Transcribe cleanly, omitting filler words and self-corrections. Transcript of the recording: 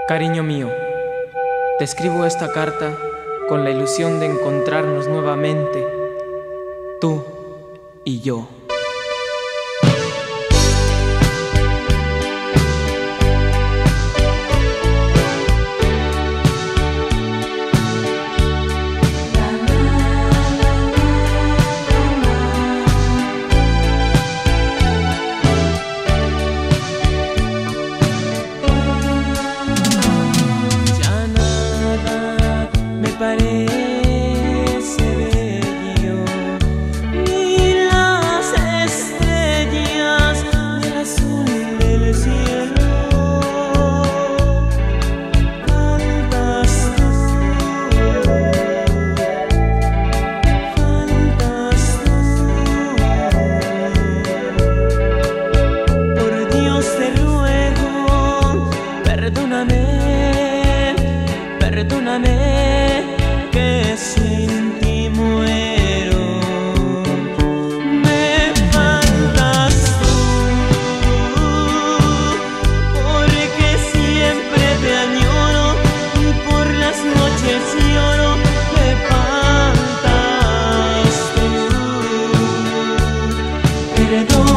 Cariño mío, te escribo esta carta con la ilusión de encontrarnos nuevamente, tú y yo. Parece bello, ni las estrellas del azul del cielo. Faltas tú, por Dios te ruego, perdóname, perdóname, que sin ti muero. Me faltas tú, porque siempre te añoro y por las noches lloro. Me faltas tú, perdón.